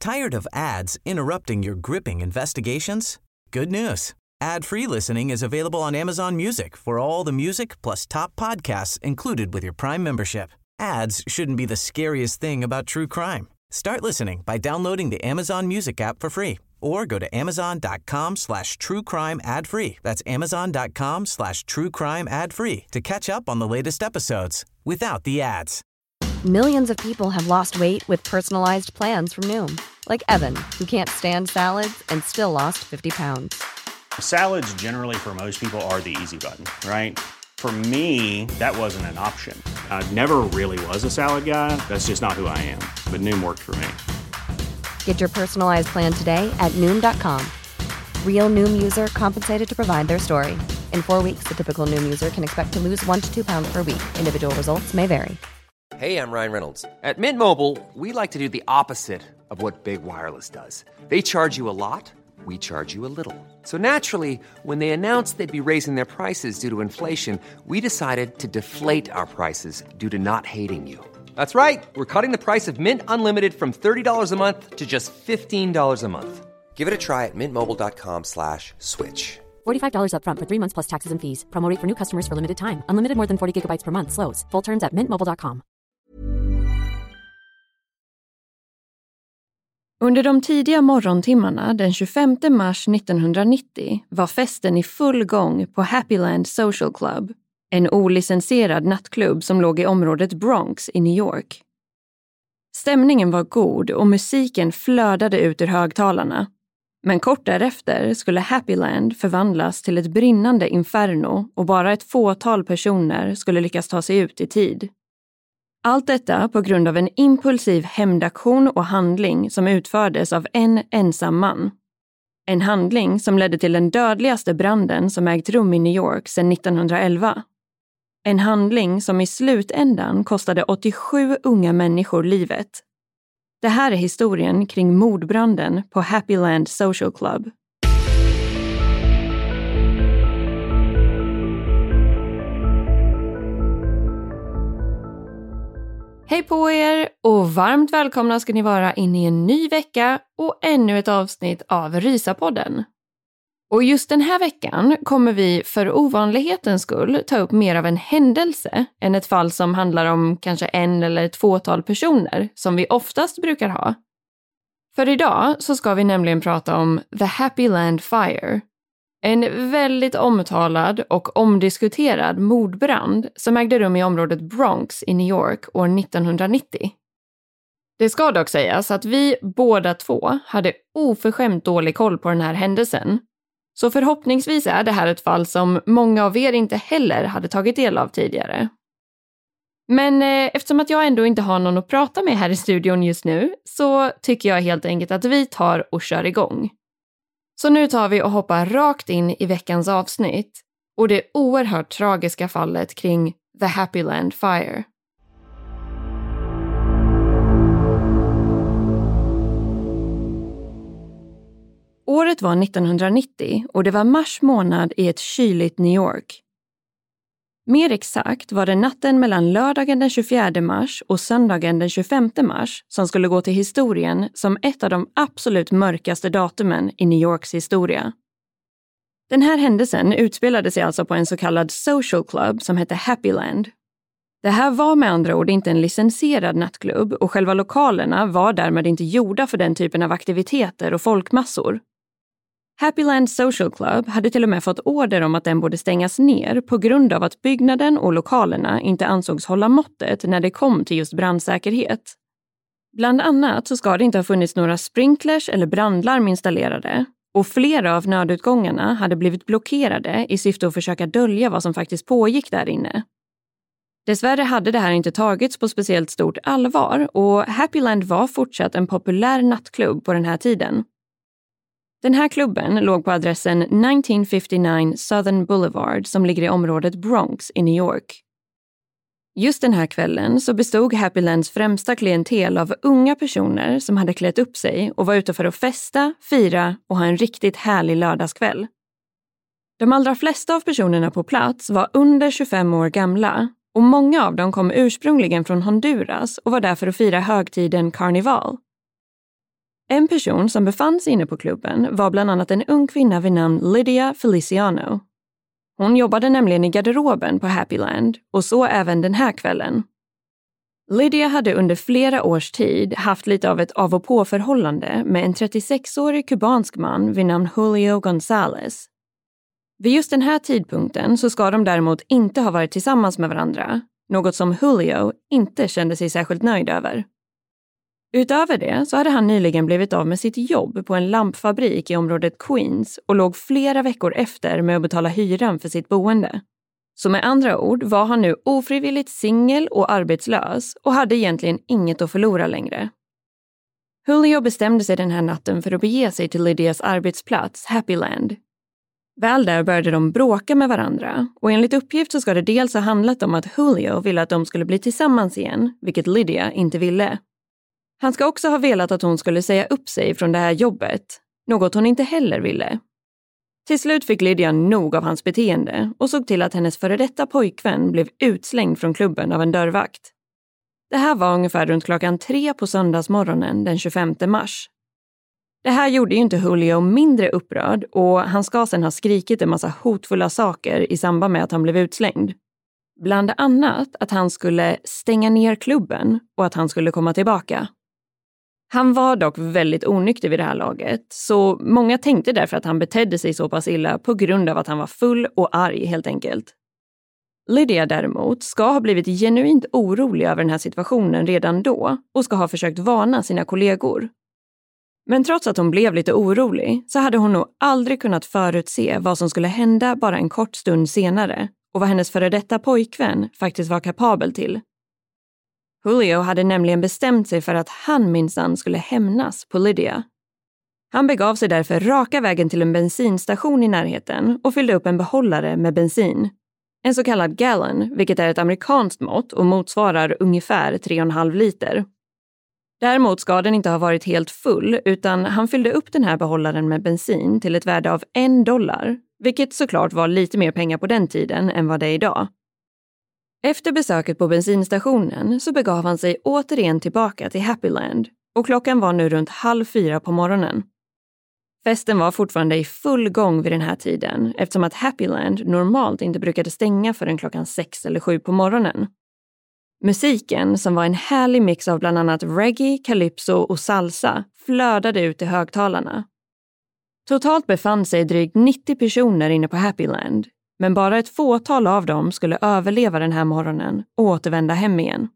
Tired of ads interrupting your gripping investigations? Good news. Ad-free listening is available on Amazon Music for all the music plus top podcasts included with your Prime membership. Ads shouldn't be the scariest thing about true crime. Start listening by downloading the Amazon Music app for free or go to amazon.com/truecrime ad-free. That's amazon.com/truecrime ad-free to catch up on the latest episodes without the ads. Millions of people have lost weight with personalized plans from Noom. Like Evan, who can't stand salads and still lost 50 pounds. Salads generally for most people are the easy button, right? For me, that wasn't an option. I never really was a salad guy. That's just not who I am. But Noom worked for me. Get your personalized plan today at Noom.com. Real Noom user compensated to provide their story. In 4 weeks, the typical Noom user can expect to lose 1 to 2 pounds per week. Individual results may vary. Hey, I'm Ryan Reynolds. At Mint Mobile, we like to do the opposite of what Big Wireless does. They charge you a lot. We charge you a little. So naturally, when they announced they'd be raising their prices due to inflation, we decided to deflate our prices due to not hating you. That's right. We're cutting the price of Mint Unlimited from $30 a month to just $15 a month. Give it a try at mintmobile.com/switch. $45 up front for 3 months plus taxes and fees. Promo rate for new customers for limited time. Unlimited more than 40 gigabytes per month. Slows full terms at mintmobile.com. Under de tidiga morgontimmarna den 25 mars 1990 var festen i full gång på Happyland Social Club, en olicensierad nattklubb som låg i området Bronx i New York. Stämningen var god och musiken flödade ut ur högtalarna. Men kort därefter skulle Happyland förvandlas till ett brinnande inferno och bara ett fåtal personer skulle lyckas ta sig ut i tid. Allt detta på grund av en impulsiv hämndaktion och handling som utfördes av en ensam man. En handling som ledde till den dödligaste branden som ägt rum i New York sedan 1911. En handling som i slutändan kostade 87 unga människor livet. Det här är historien kring mordbranden på Happyland Social Club. Hej på er och varmt välkomna ska ni vara in i en ny vecka och ännu ett avsnitt av Rysapodden. Och just den här veckan kommer vi för ovanlighetens skull ta upp mer av en händelse än ett fall som handlar om kanske en eller ett fåtal personer som vi oftast brukar ha. För idag så ska vi nämligen prata om The Happyland Fire. En väldigt omtalad och omdiskuterad mordbrand som ägde rum i området Bronx i New York år 1990. Det ska dock sägas att vi båda två hade oförskämt dålig koll på den här händelsen. Så förhoppningsvis är det här ett fall som många av er inte heller hade tagit del av tidigare. Men eftersom att jag ändå inte har någon att prata med här i studion just nu så tycker jag helt enkelt att vi tar och kör igång. Så nu tar vi och hoppar rakt in i veckans avsnitt och det oerhört tragiska fallet kring The Happyland Fire. Året var 1990 och det var mars månad i ett kyligt New York. Mer exakt var det natten mellan lördagen den 24 mars och söndagen den 25 mars som skulle gå till historien som ett av de absolut mörkaste datumen i New Yorks historia. Den här händelsen utspelade sig alltså på en så kallad social club som hette Happyland. Det här var med andra ord inte en licensierad nattklubb och själva lokalerna var därmed inte gjorda för den typen av aktiviteter och folkmassor. Happyland Social Club hade till och med fått order om att den borde stängas ner på grund av att byggnaden och lokalerna inte ansågs hålla måttet när det kom till just brandsäkerhet. Bland annat så ska det inte ha funnits några sprinklers eller brandlarm installerade och flera av nödutgångarna hade blivit blockerade i syfte att försöka dölja vad som faktiskt pågick där inne. Dessvärre hade det här inte tagits på speciellt stort allvar och Happyland var fortsatt en populär nattklubb på den här tiden. Den här klubben låg på adressen 1959 Southern Boulevard som ligger i området Bronx i New York. Just den här kvällen så bestod Happylands främsta klientel av unga personer som hade klätt upp sig och var ute för att festa, fira och ha en riktigt härlig lördagskväll. De allra flesta av personerna på plats var under 25 år gamla och många av dem kom ursprungligen från Honduras och var där för att fira högtiden Carnival. En person som befann sig inne på klubben var bland annat en ung kvinna vid namn Lydia Feliciano. Hon jobbade nämligen i garderoben på Happyland och så även den här kvällen. Lydia hade under flera års tid haft lite av ett av- och på-förhållande med en 36-årig kubansk man vid namn Julio Gonzalez. Vid just den här tidpunkten så ska de däremot inte ha varit tillsammans med varandra, något som Julio inte kände sig särskilt nöjd över. Utöver det så hade han nyligen blivit av med sitt jobb på en lampfabrik i området Queens och låg flera veckor efter med att betala hyran för sitt boende. Så med andra ord var han nu ofrivilligt singel och arbetslös och hade egentligen inget att förlora längre. Julio bestämde sig den här natten för att bege sig till Lydias arbetsplats, Happyland. Väl där började de bråka med varandra och enligt uppgift så ska det dels ha handlat om att Julio ville att de skulle bli tillsammans igen, vilket Lydia inte ville. Han ska också ha velat att hon skulle säga upp sig från det här jobbet, något hon inte heller ville. Till slut fick Lydia nog av hans beteende och såg till att hennes före detta pojkvän blev utslängd från klubben av en dörrvakt. Det här var ungefär runt 3:00 på söndagsmorgonen den 25 mars. Det här gjorde ju inte Julio mindre upprörd och han ska sedan ha skrikit en massa hotfulla saker i samband med att han blev utslängd. Bland annat att han skulle stänga ner klubben och att han skulle komma tillbaka. Han var dock väldigt onykter vid det här laget, så många tänkte därför att han betedde sig så pass illa på grund av att han var full och arg helt enkelt. Lydia däremot ska ha blivit genuint orolig över den här situationen redan då och ska ha försökt varna sina kollegor. Men trots att hon blev lite orolig så hade hon nog aldrig kunnat förutse vad som skulle hända bara en kort stund senare och vad hennes före detta pojkvän faktiskt var kapabel till. Julio hade nämligen bestämt sig för att han minsann skulle hämnas på Lydia. Han begav sig därför raka vägen till en bensinstation i närheten och fyllde upp en behållare med bensin. En så kallad gallon, vilket är ett amerikanskt mått och motsvarar ungefär 3,5 liter. Däremot ska den inte ha varit helt full utan han fyllde upp den här behållaren med bensin till ett värde av $1, vilket såklart var lite mer pengar på den tiden än vad det är idag. Efter besöket på bensinstationen så begav han sig återigen tillbaka till Happyland och klockan var nu runt 3:30 på morgonen. Festen var fortfarande i full gång vid den här tiden eftersom att Happyland normalt inte brukade stänga förrän klockan 6 eller 7 på morgonen. Musiken, som var en härlig mix av bland annat reggae, calypso och salsa, flödade ut i högtalarna. Totalt befann sig drygt 90 personer inne på Happyland, men bara ett fåtal av dem skulle överleva den här morgonen och återvända hem igen.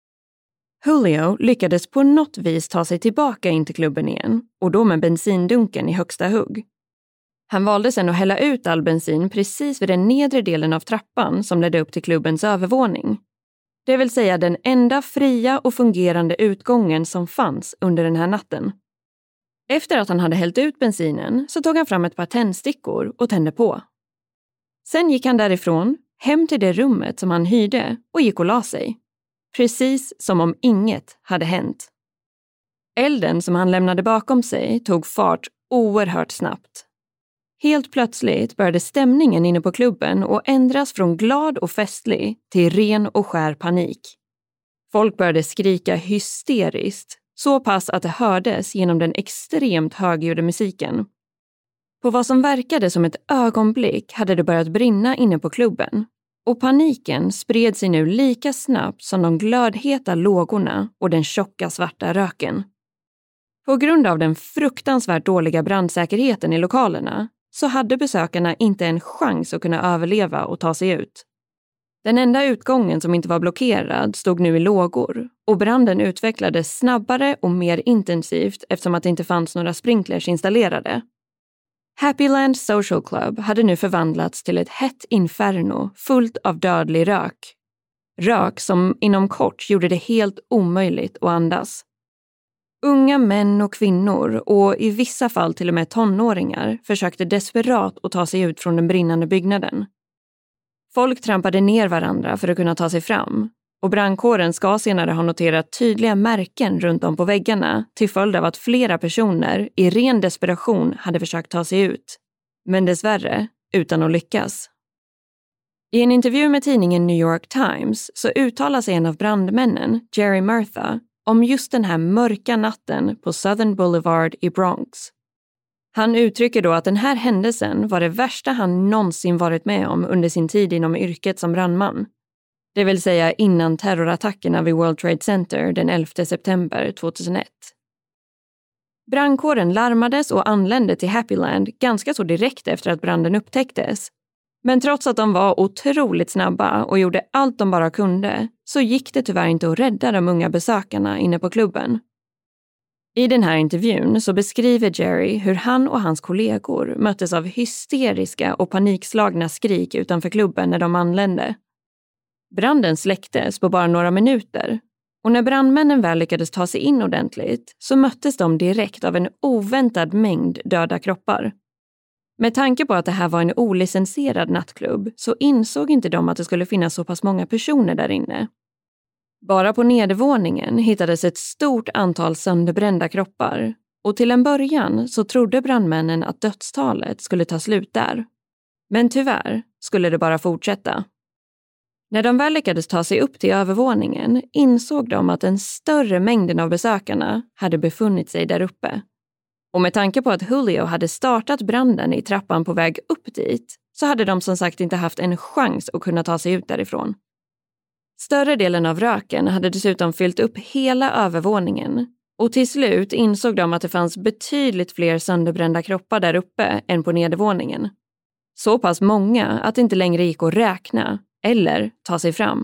Julio lyckades på något vis ta sig tillbaka in till klubben igen och då med bensindunken i högsta hugg. Han valde sedan att hälla ut all bensin precis vid den nedre delen av trappan som ledde upp till klubbens övervåning. Det vill säga den enda fria och fungerande utgången som fanns under den här natten. Efter att han hade hällt ut bensinen så tog han fram ett par tändstickor och tände på. Sen gick han därifrån, hem till det rummet som han hyrde och gick och la sig. Precis som om inget hade hänt. Elden som han lämnade bakom sig tog fart oerhört snabbt. Helt plötsligt började stämningen inne på klubben och ändras från glad och festlig till ren och skär panik. Folk började skrika hysteriskt, så pass att det hördes genom den extremt högljudda musiken. På vad som verkade som ett ögonblick hade det börjat brinna inne på klubben. Och paniken spred sig nu lika snabbt som de glödheta lågorna och den tjocka svarta röken. På grund av den fruktansvärt dåliga brandsäkerheten i lokalerna så hade besökarna inte en chans att kunna överleva och ta sig ut. Den enda utgången som inte var blockerad stod nu i lågor och branden utvecklades snabbare och mer intensivt eftersom att det inte fanns några sprinklers installerade. Happyland Social Club hade nu förvandlats till ett hett inferno fullt av dödlig rök. Rök som inom kort gjorde det helt omöjligt att andas. Unga män och kvinnor och i vissa fall till och med tonåringar försökte desperat att ta sig ut från den brinnande byggnaden. Folk trampade ner varandra för att kunna ta sig fram och brandkåren ska senare ha noterat tydliga märken runt om på väggarna till följd av att flera personer i ren desperation hade försökt ta sig ut. Men dessvärre utan att lyckas. I en intervju med tidningen New York Times så uttalar sig en av brandmännen, Jerry Murtha, om just den här mörka natten på Southern Boulevard i Bronx. Han uttrycker då att den här händelsen var det värsta han någonsin varit med om under sin tid inom yrket som brandman. Det vill säga innan terrorattackerna vid World Trade Center den 11 september 2001. Brandkåren larmades och anlände till Happyland ganska så direkt efter att branden upptäcktes. Men trots att de var otroligt snabba och gjorde allt de bara kunde så gick det tyvärr inte att rädda de unga besökarna inne på klubben. I den här intervjun så beskriver Jerry hur han och hans kollegor möttes av hysteriska och panikslagna skrik utanför klubben när de anlände. Branden släcktes på bara några minuter och när brandmännen väl lyckades ta sig in ordentligt så möttes de direkt av en oväntad mängd döda kroppar. Med tanke på att det här var en olicensierad nattklubb så insåg inte de att det skulle finnas så pass många personer där inne. Bara på nedervåningen hittades ett stort antal sönderbrända kroppar och till en början så trodde brandmännen att dödstalet skulle ta slut där. Men tyvärr skulle det bara fortsätta. När de väl lyckades ta sig upp till övervåningen insåg de att den större mängden av besökarna hade befunnit sig där uppe. Och med tanke på att Julio hade startat branden i trappan på väg upp dit så hade de som sagt inte haft en chans att kunna ta sig ut därifrån. Större delen av röken hade dessutom fyllt upp hela övervåningen och till slut insåg de att det fanns betydligt fler sönderbrända kroppar där uppe än på nedervåningen. Så pass många att det inte längre gick att räkna eller ta sig fram.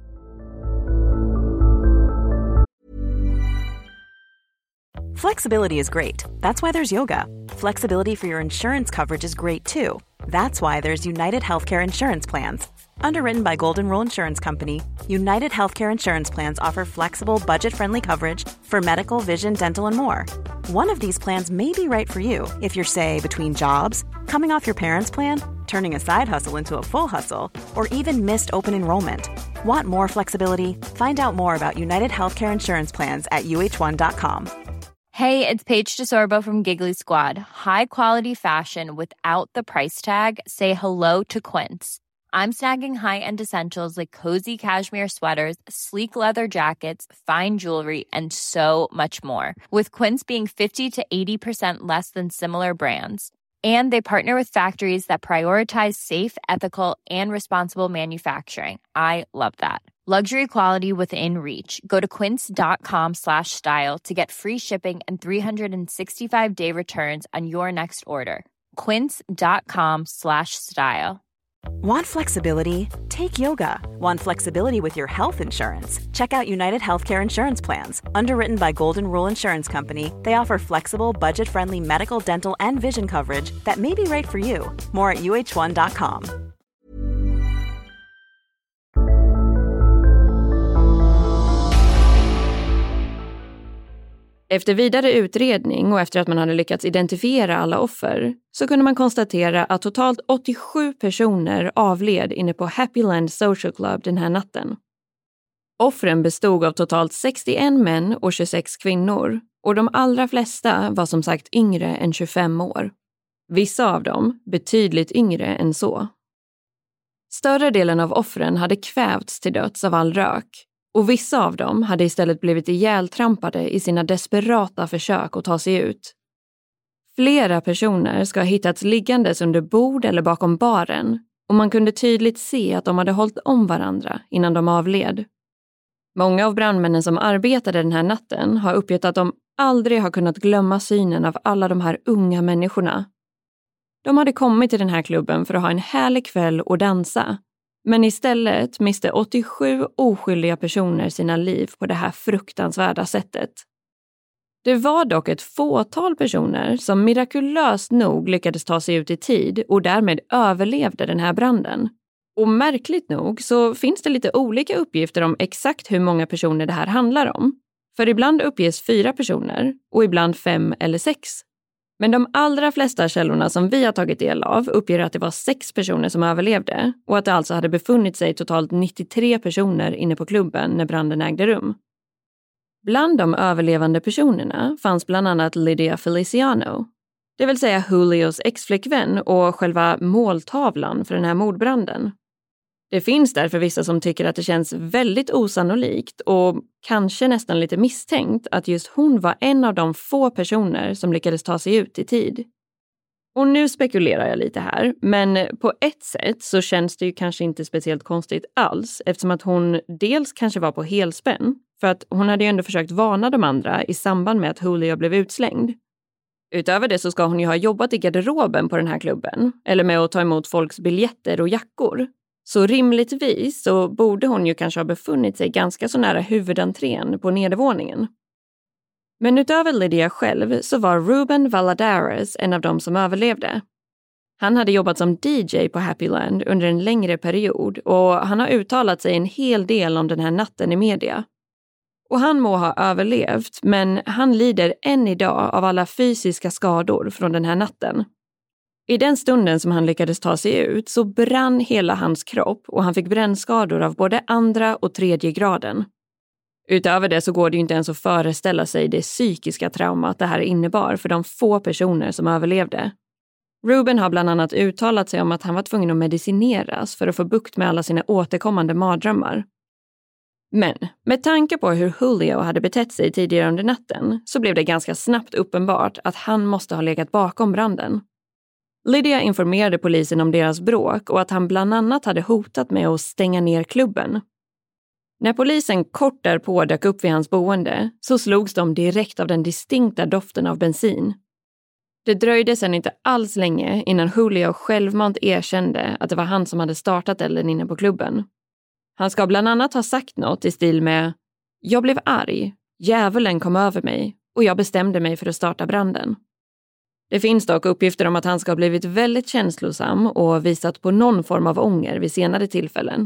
Flexibility is great. That's why there's yoga. Flexibility for your insurance coverage is great too. That's why there's United Healthcare Insurance Plans. Underwritten by Golden Rule Insurance Company, United Healthcare Insurance Plans offer flexible, budget-friendly coverage for medical, vision, dental, and more. One of these plans may be right for you if you're, say, between jobs, coming off your parents' plan, turning a side hustle into a full hustle, or even missed open enrollment. Want more flexibility? Find out more about United Healthcare Insurance Plans at uh1.com. Hey, it's Paige DeSorbo from Giggly Squad. High quality fashion without the price tag. Say hello to Quince. I'm snagging high-end essentials like cozy cashmere sweaters, sleek leather jackets, fine jewelry, and so much more. With Quince being 50 to 80% less than similar brands. And they partner with factories that prioritize safe, ethical, and responsible manufacturing. I love that. Luxury quality within reach. Go to quince.com/style to get free shipping and 365-day returns on your next order. Quince.com/style. Want flexibility? Take yoga. Want flexibility with your health insurance? Check out United Healthcare Insurance Plans. Underwritten by Golden Rule Insurance Company, they offer flexible, budget-friendly medical, dental, and vision coverage that may be right for you. More at uh1.com. Efter vidare utredning och efter att man hade lyckats identifiera alla offer så kunde man konstatera att totalt 87 personer avled inne på Happyland Social Club den här natten. Offren bestod av totalt 61 män och 26 kvinnor och de allra flesta var som sagt yngre än 25 år. Vissa av dem betydligt yngre än så. Större delen av offren hade kvävts till döds av all rök. Och vissa av dem hade istället blivit ihjältrampade i sina desperata försök att ta sig ut. Flera personer ska ha hittats liggandes under bord eller bakom baren och man kunde tydligt se att de hade hållit om varandra innan de avled. Många av brandmännen som arbetade den här natten har uppgett att de aldrig har kunnat glömma synen av alla de här unga människorna. De hade kommit till den här klubben för att ha en härlig kväll och dansa. Men istället miste 87 oskyldiga personer sina liv på det här fruktansvärda sättet. Det var dock ett fåtal personer som mirakulöst nog lyckades ta sig ut i tid och därmed överlevde den här branden. Och märkligt nog så finns det lite olika uppgifter om exakt hur många personer det här handlar om. För ibland uppges 4 personer och ibland 5 eller 6. Men de allra flesta källorna som vi har tagit del av uppger att det var 6 personer som överlevde och att det alltså hade befunnit sig totalt 93 personer inne på klubben när branden ägde rum. Bland de överlevande personerna fanns bland annat Lydia Feliciano, det vill säga Julios ex-flickvän och själva måltavlan för den här mordbranden. Det finns därför vissa som tycker att det känns väldigt osannolikt och kanske nästan lite misstänkt att just hon var en av de få personer som lyckades ta sig ut i tid. Och nu spekulerar jag lite här, men på ett sätt så känns det ju kanske inte speciellt konstigt alls eftersom att hon dels kanske var på helspänn för att hon hade ju ändå försökt varna de andra i samband med att Julio blev utslängd. Utöver det så ska hon ju ha jobbat i garderoben på den här klubben eller med att ta emot folks biljetter och jackor. Så rimligtvis så borde hon ju kanske ha befunnit sig ganska så nära huvudentrén på nedervåningen. Men utöver Lydia själv så var Ruben Valladares en av dem som överlevde. Han hade jobbat som DJ på Happyland under en längre period och han har uttalat sig en hel del om den här natten i media. Och han må ha överlevt, men han lider än idag av alla fysiska skador från den här natten. I den stunden som han lyckades ta sig ut så brann hela hans kropp och han fick brännskador av både 2:a och 3:e graden. Utöver det så går det ju inte ens att föreställa sig det psykiska traumat det här innebar för de få personer som överlevde. Ruben har bland annat uttalat sig om att han var tvungen att medicineras för att få bukt med alla sina återkommande mardrömmar. Men med tanke på hur Julio hade betett sig tidigare under natten så blev det ganska snabbt uppenbart att han måste ha legat bakom branden. Lydia informerade polisen om deras bråk och att han bland annat hade hotat med att stänga ner klubben. När polisen kort därpå dök upp vid hans boende så slogs de direkt av den distinkta doften av bensin. Det dröjde sedan inte alls länge innan Julio självmant erkände att det var han som hade startat elden inne på klubben. Han ska bland annat ha sagt något i stil med "Jag blev arg, djävulen kom över mig och jag bestämde mig för att starta branden." Det finns dock uppgifter om att han ska ha blivit väldigt känslosam och visat på någon form av ånger vid senare tillfällen.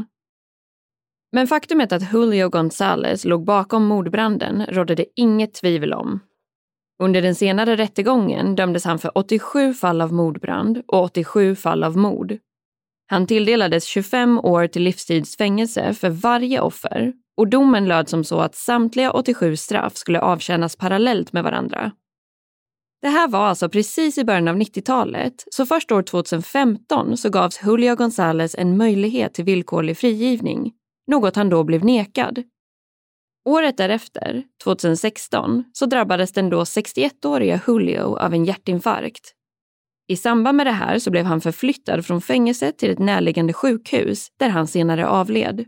Men faktumet att Julio González låg bakom mordbranden rådde det inget tvivel om. Under den senare rättegången dömdes han för 87 fall av mordbrand och 87 fall av mord. Han tilldelades 25 år till livstidsfängelse för varje offer och domen löd som så att samtliga 87 straff skulle avtjänas parallellt med varandra. Det här var alltså precis i början av 90-talet, så först år 2015 så gavs Julio González en möjlighet till villkorlig frigivning, något han då blev nekad. Året därefter, 2016, så drabbades den då 61-åriga Julio av en hjärtinfarkt. I samband med det här så blev han förflyttad från fängelset till ett närliggande sjukhus där han senare avled.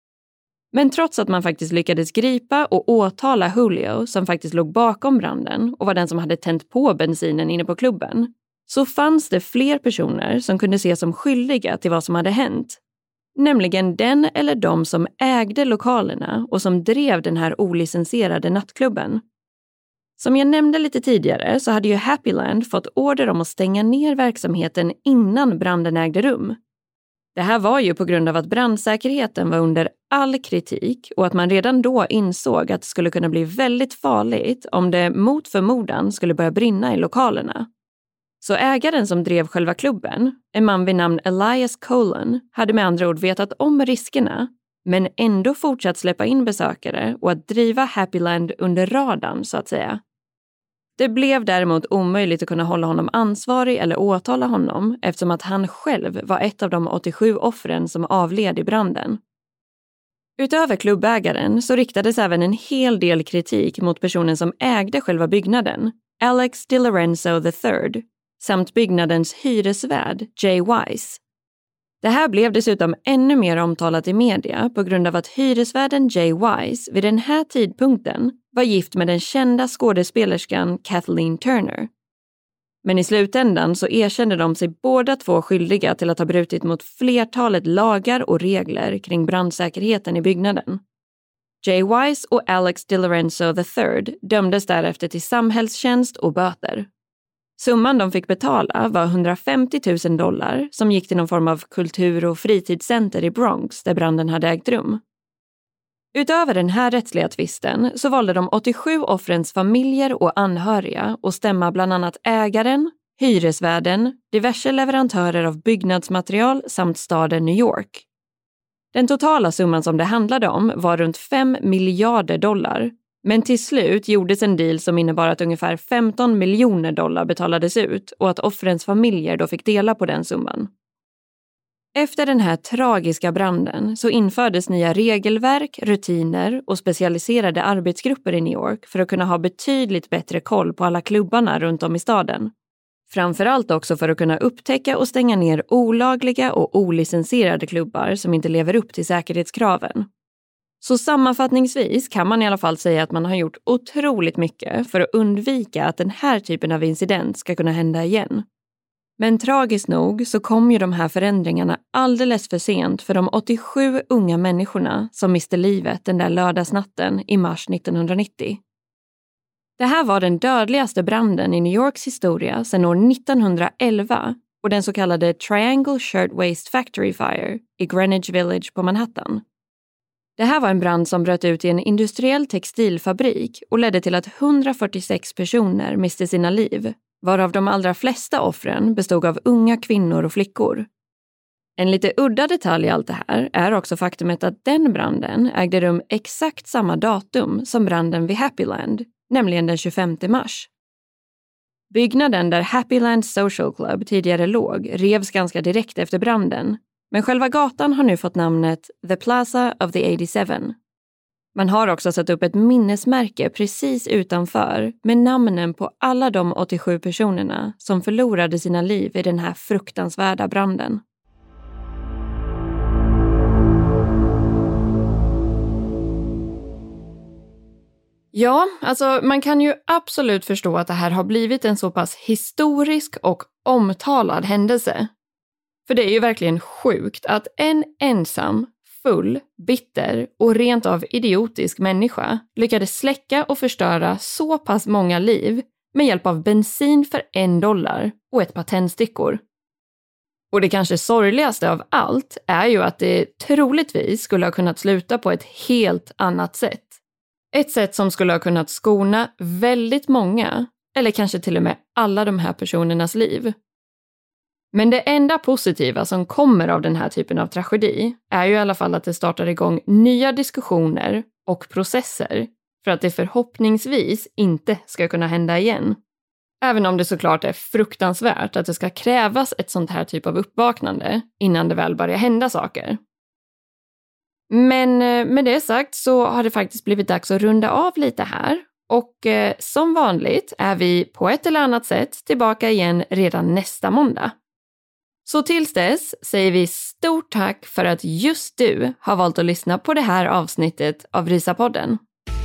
Men trots att man faktiskt lyckades gripa och åtala Julio som faktiskt låg bakom branden och var den som hade tänt på bensinen inne på klubben, så fanns det fler personer som kunde ses som skyldiga till vad som hade hänt. Nämligen den eller de som ägde lokalerna och som drev den här olicensierade nattklubben. Som jag nämnde lite tidigare så hade ju Happyland fått order om att stänga ner verksamheten innan branden ägde rum. Det här var ju på grund av att brandsäkerheten var under all kritik och att man redan då insåg att det skulle kunna bli väldigt farligt om det mot förmodan skulle börja brinna i lokalerna. Så ägaren som drev själva klubben, en man vid namn Elias Colan, hade med andra ord vetat om riskerna men ändå fortsatt släppa in besökare och att driva Happyland under radarn så att säga. Det blev däremot omöjligt att kunna hålla honom ansvarig eller åtala honom eftersom att han själv var ett av de 87 offren som avled i branden. Utöver klubbägaren så riktades även en hel del kritik mot personen som ägde själva byggnaden, Alex DiLorenzo III, samt byggnadens hyresvärd Jay Wise. Det här blev dessutom ännu mer omtalat i media på grund av att hyresvärden Jay Wise vid den här tidpunkten var gift med den kända skådespelerskan Kathleen Turner. Men i slutändan så erkände de sig båda två skyldiga till att ha brutit mot flertalet lagar och regler kring brandsäkerheten i byggnaden. Jay Wise och Alex DiLorenzo III dömdes därefter till samhällstjänst och böter. Summan de fick betala var $150,000 som gick till någon form av kultur- och fritidscenter i Bronx där branden hade ägt rum. Utöver den här rättsliga tvisten så valde de 87 offrens familjer och anhöriga att stämma bland annat ägaren, hyresvärden, diverse leverantörer av byggnadsmaterial samt staden New York. Den totala summan som det handlade om var runt $5 miljarder, men till slut gjordes en deal som innebar att ungefär $15 miljoner betalades ut och att offrens familjer då fick dela på den summan. Efter den här tragiska branden så infördes nya regelverk, rutiner och specialiserade arbetsgrupper i New York för att kunna ha betydligt bättre koll på alla klubbarna runt om i staden. Framförallt också för att kunna upptäcka och stänga ner olagliga och olicensierade klubbar som inte lever upp till säkerhetskraven. Så sammanfattningsvis kan man i alla fall säga att man har gjort otroligt mycket för att undvika att den här typen av incident ska kunna hända igen. Men tragiskt nog så kom ju de här förändringarna alldeles för sent för de 87 unga människorna som miste livet den där lördagsnatten i mars 1990. Det här var den dödligaste branden i New Yorks historia sedan år 1911 och den så kallade Triangle Shirtwaist Factory Fire i Greenwich Village på Manhattan. Det här var en brand som bröt ut i en industriell textilfabrik och ledde till att 146 personer miste sina liv, varav de allra flesta offren bestod av unga kvinnor och flickor. En lite udda detalj i allt det här är också faktumet att den branden ägde rum exakt samma datum som branden vid Happyland, nämligen den 25 mars. Byggnaden där Happyland Social Club tidigare låg revs ganska direkt efter branden, men själva gatan har nu fått namnet The Plaza of the 87. Man har också satt upp ett minnesmärke precis utanför med namnen på alla de 87 personerna som förlorade sina liv i den här fruktansvärda branden. Ja, alltså man kan ju absolut förstå att det här har blivit en så pass historisk och omtalad händelse. För det är ju verkligen sjukt att en ensam, full, bitter och rent av idiotisk människa lyckades släcka och förstöra så pass många liv med hjälp av bensin för $1 och ett par tändstickor. Och det kanske sorgligaste av allt är ju att det troligtvis skulle ha kunnat sluta på ett helt annat sätt. Ett sätt som skulle ha kunnat skona väldigt många, eller kanske till och med alla de här personernas liv. Men det enda positiva som kommer av den här typen av tragedi är ju i alla fall att det startar igång nya diskussioner och processer för att det förhoppningsvis inte ska kunna hända igen. Även om det såklart är fruktansvärt att det ska krävas ett sånt här typ av uppvaknande innan det väl börjar hända saker. Men med det sagt så har det faktiskt blivit dags att runda av lite här. Och som vanligt är vi på ett eller annat sätt tillbaka igen redan nästa måndag. Så tills dess säger vi stort tack för att just du har valt att lyssna på det här avsnittet av Risa-podden.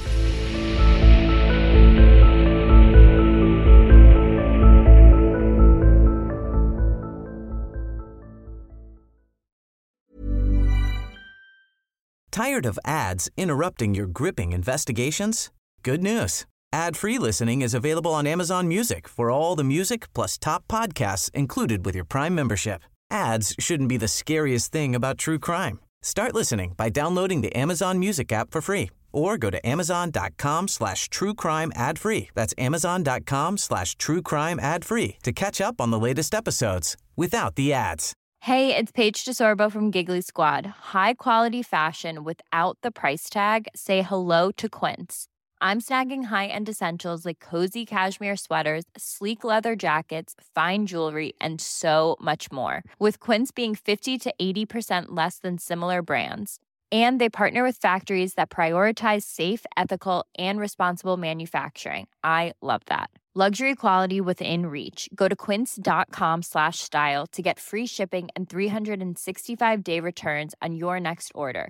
Tired of ads interrupting your gripping investigations? Good news. Ad-free listening is available on Amazon Music for all the music plus top podcasts included with your Prime membership. Ads shouldn't be the scariest thing about true crime. Start listening by downloading the Amazon Music app for free or go to amazon.com/truecrime ad-free. That's amazon.com/truecrime ad-free to catch up on the latest episodes without the ads. Hey, it's Paige DeSorbo from Giggly Squad. High quality fashion without the price tag. Say hello to Quince. I'm snagging high-end essentials like cozy cashmere sweaters, sleek leather jackets, fine jewelry, and so much more. With Quince being 50 to 80% less than similar brands. And they partner with factories that prioritize safe, ethical, and responsible manufacturing. I love that. Luxury quality within reach. Go to quince.com/style to get free shipping and 365-day returns on your next order.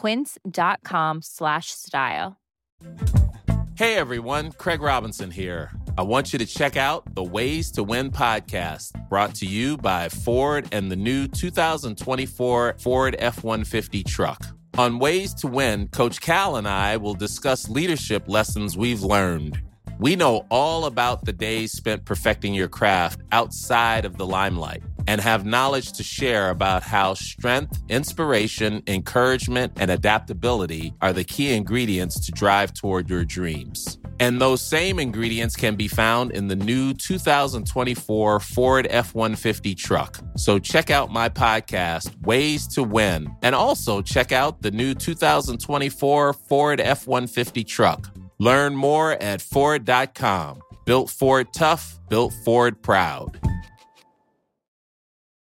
Quince.com/style. Hey everyone, Craig Robinson here. I want you to check out the Ways to Win podcast, brought to you by Ford and the new 2024 Ford F-150 truck. On Ways to Win, Coach Cal and I will discuss leadership lessons we've learned. We know all about the days spent perfecting your craft outside of the limelight and have knowledge to share about how strength, inspiration, encouragement, and adaptability are the key ingredients to drive toward your dreams. And those same ingredients can be found in the new 2024 Ford F-150 truck. So check out my podcast, Ways to Win, and also check out the new 2024 Ford F-150 truck. Learn more at Ford.com. Built Ford tough, built Ford proud.